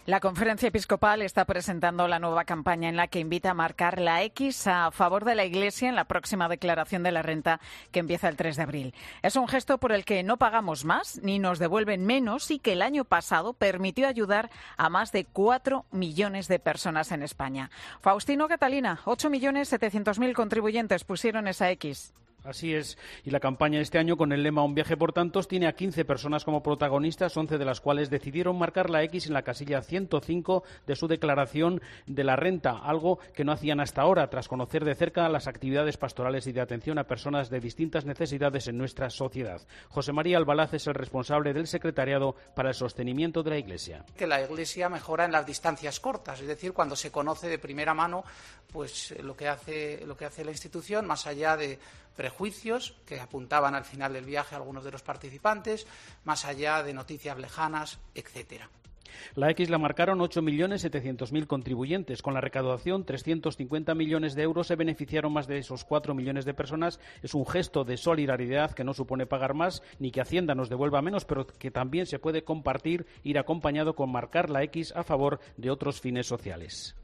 La Conferencia Episcopal está presentando la nueva campaña en la que invita a marcar la X a favor de la Iglesia en la próxima declaración de la renta que empieza el 3 de abril. Es un gesto por el que no pagamos más ni nos devuelven menos y que el año pasado permitió ayudar a más de 4 millones de personas en España. Faustino, Catalina, 8.700.000 contribuyentes pusieron esa X. Así es, y la campaña de este año con el lema Un viaje por tantos tiene a 15 personas como protagonistas, 11 de las cuales decidieron marcar la X en la casilla 105 de su declaración de la renta, algo que no hacían hasta ahora, tras conocer de cerca las actividades pastorales y de atención a personas de distintas necesidades en nuestra sociedad. José María Albalaz es el responsable del Secretariado para el Sostenimiento de la Iglesia. Que la Iglesia mejora en las distancias cortas, es decir, cuando se conoce de primera mano pues lo que hace la institución, más allá de prejuicios que apuntaban al final del viaje a algunos de los participantes, más allá de noticias lejanas, etcétera. La X la marcaron 8.700.000 contribuyentes. Con la recaudación, 350 millones de euros se beneficiaron más de esos 4 millones de personas. Es un gesto de solidaridad que no supone pagar más ni que Hacienda nos devuelva menos, pero que también se puede compartir, ir acompañado con marcar la X a favor de otros fines sociales.